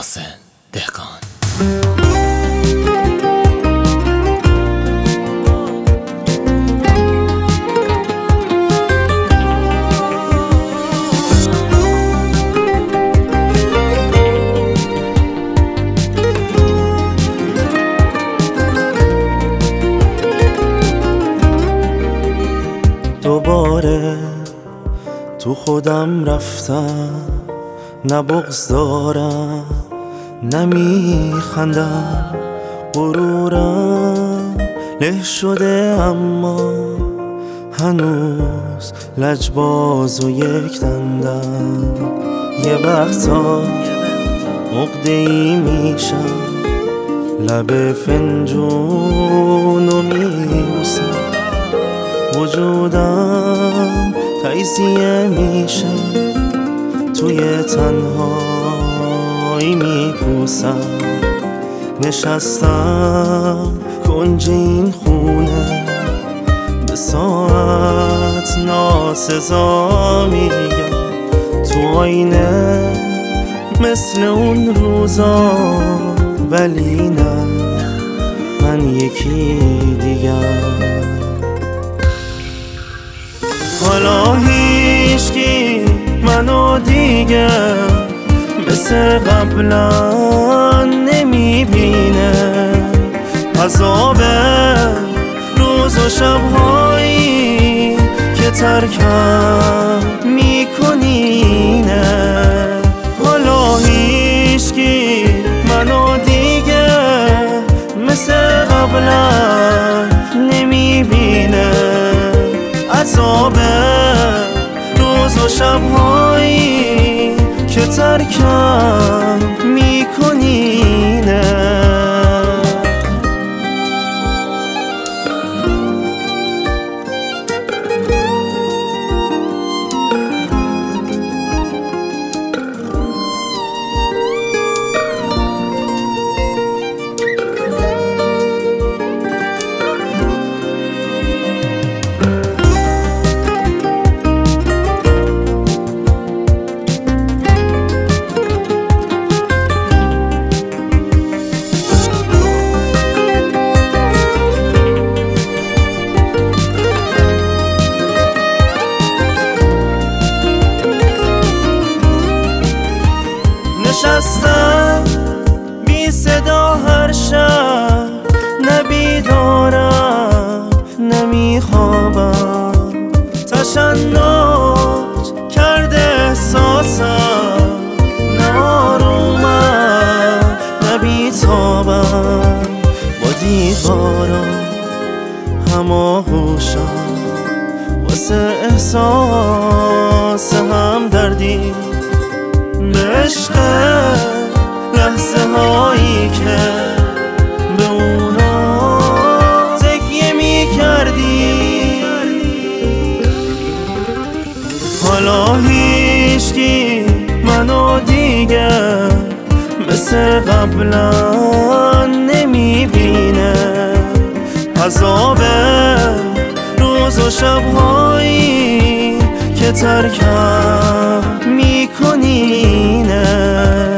محسن دهقان. دوباره تو خودم رفتم، نه بغض دارم نه میخندم، غرورم له شده اما هنوز لجباز و یک دندم. یه وقتا عقده‌ای میشم، لب فنجونو میبوسم، وجودم تجزیه میشه، توی تنهایی میپوسم. نشستم کنج این خونه، به ساعت ناسزا میگم تو آینه مثل اون روزا، ولی نه من یکی دیگم. حالا هیچکی منو دیگه مثل قبلا نمیبینه، عذاب روز و شبهایی که ترکم میکنینه. حالا هیچکی منو دیگه مثل قبلا نمیبینه، عذاب روز و شبهایی که ترکم میکنینه. نشستم بی صدا هر شب، نبیدارم نمیخوابم، تشنج کرده احساسم، نارومم نبیتابم، با دیوارم هماهوشم، واسه احساس همدردی به عشق لحظه هایی که به اونا تکیه می کردی. حالا هیچکی منو دیگه مثل قبلا نمیبینه، عذاب روز و شبهایی که ترکم میکنینه.